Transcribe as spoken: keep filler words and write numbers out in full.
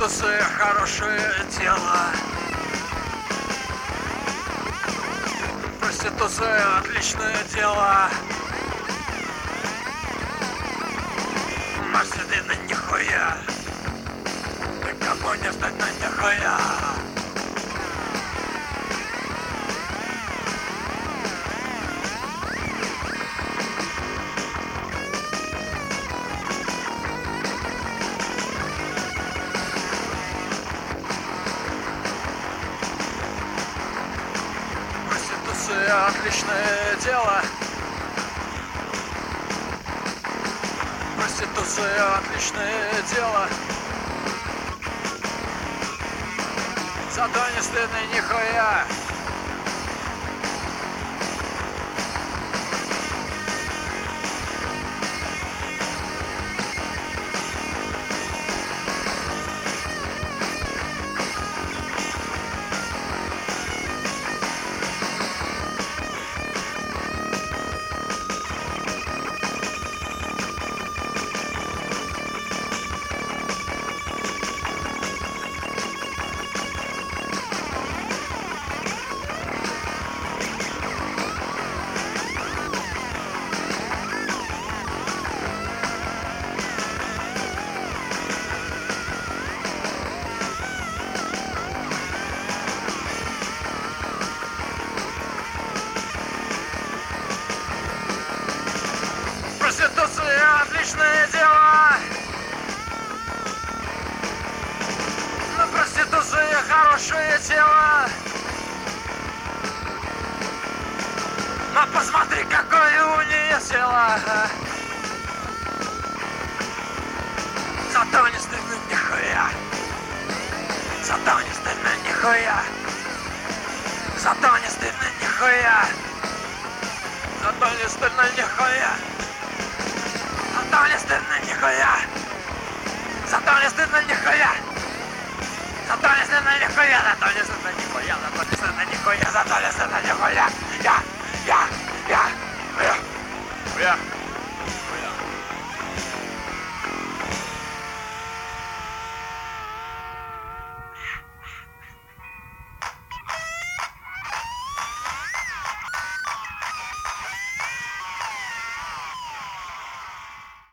Проституция — хорошее дело. Проституция — отличное дело. Может, ты на нихуя, никому не стать на нихуя. Проституция — отличное дело. Проституция — отличное дело. Зато не стыдно нихуя. Проституция — отличное дело. Но проституция — хорошее дело. Но посмотри, какое у нее тело. Зато не стыдно нихуя. Зато не стыдно нихуя. Зато не стыдно нихуя. Зато не стыдно нихуя. Зато не стыдно нихуя. Зато не стыдно нихуя. Зато не стыдно нихуя. Зато не стыдно нихуя. Зато не стыдно нихуя. Зато не стыдно нихуя. Я, я, я, я, я.